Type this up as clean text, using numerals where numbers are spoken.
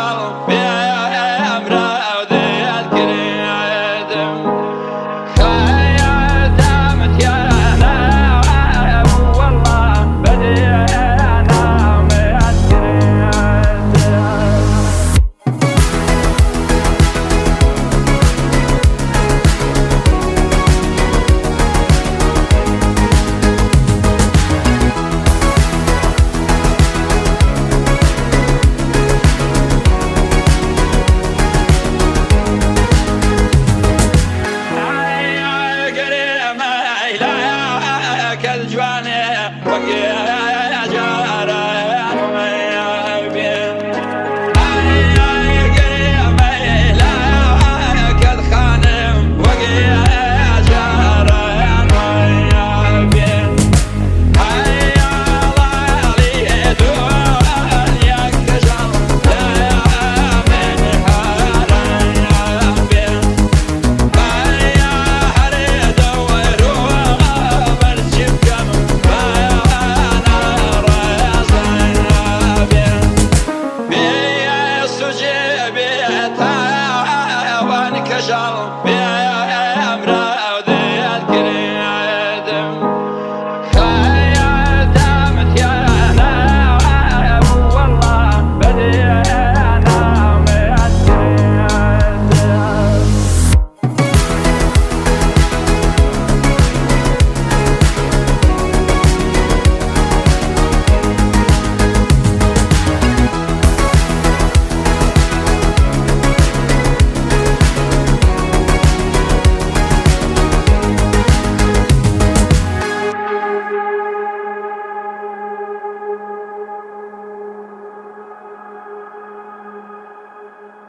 كشل بأمره ذي الكريم خيدمت يا أنا والله بدينا متكريم الجواني وقيا جاري وما بين يا قريب لك الخانم وقيا جاري وما بين يا الله لي دنيا كشل من حرام بين يا هريد وروح برشب كشل